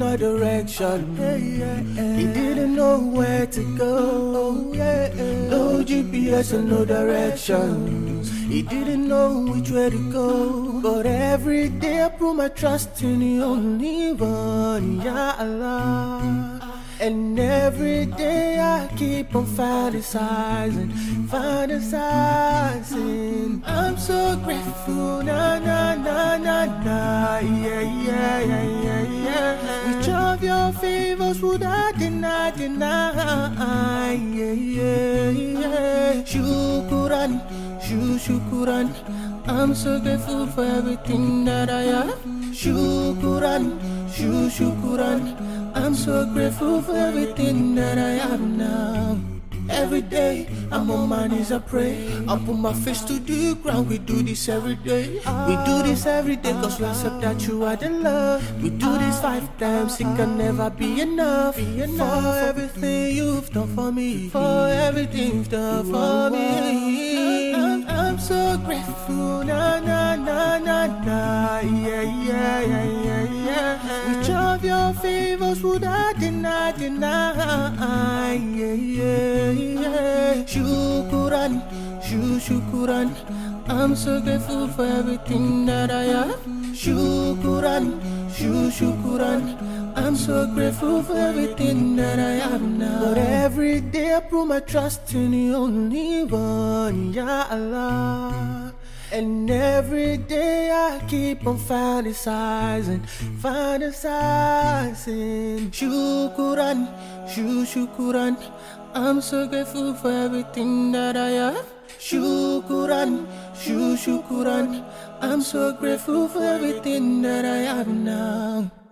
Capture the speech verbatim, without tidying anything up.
my direction. He didn't know where to go. No G P S and no directions. He didn't know which way to go. But every day I put my trust in the only one, Ya Allah. And every day I keep on fantasizing, fantasizing. I'm so grateful, na na na na na, yeah yeah yeah yeah yeah. Which of your favors would I deny, deny? Yeah yeah yeah. Shukran, shu shukran. I'm so grateful for everything that I have. Shukran, shu shukran. I'm so grateful for everything that I have now. Every day, I'm on my knees, I pray. I put my face to the ground. We do this every day. We do this every day, cause we accept that you are the love. We do this five times, it can never be enough. For everything you've done for me, for everything you've done for me. I'm, I'm so grateful, na na na na na, yeah yeah yeah yeah yeah. Which of your favors would I deny, deny? Yeah yeah yeah. Shukran, shu shukran. I'm so grateful for everything that I have. Shukran, shu shukran. I'm so grateful for everything that I have now. But every day I put my trust in the only one, Ya Allah. And every day I keep on fantasizing, fantasizing. Shukran, shu shukran. I'm so grateful for everything that I have. Shukran, shu shukran. I'm so grateful for everything that I have now.